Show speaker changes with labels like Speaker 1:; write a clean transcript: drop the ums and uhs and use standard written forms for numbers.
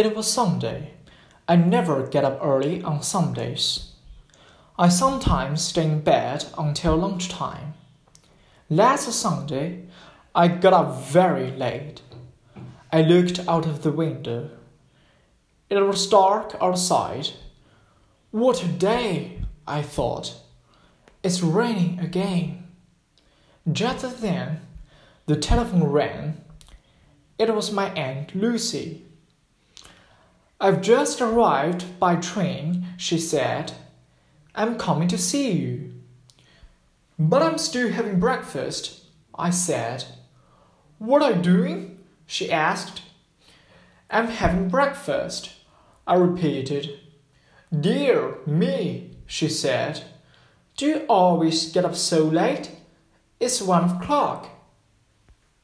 Speaker 1: It was Sunday. I never get up early on Sundays. I sometimes stay in bed until lunchtime. Last Sunday, I got up very late. I looked out of the window. It was dark outside. What a day, I thought. It's raining again. Just then, the telephone rang. It was my Aunt Lucy. I've just arrived by train, she said. I'm coming to see you. But I'm still having breakfast, I said. What are you doing? She asked. I'm having breakfast, I repeated. Dear me, she said. Do you always get up so late? It's 1 o'clock.